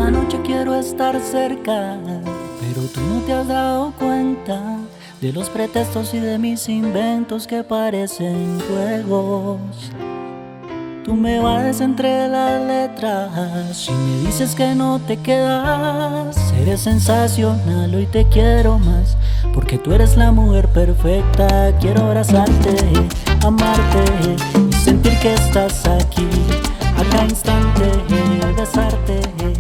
Esta noche quiero estar cerca, pero tú no te has dado cuenta de los pretextos y de mis inventos que parecen juegos. Tú me vas entre las letras y me dices que no te quedas. Eres sensacional, hoy te quiero más, porque tú eres la mujer perfecta. Quiero abrazarte, amarte y sentir que estás aquí a cada instante, besarte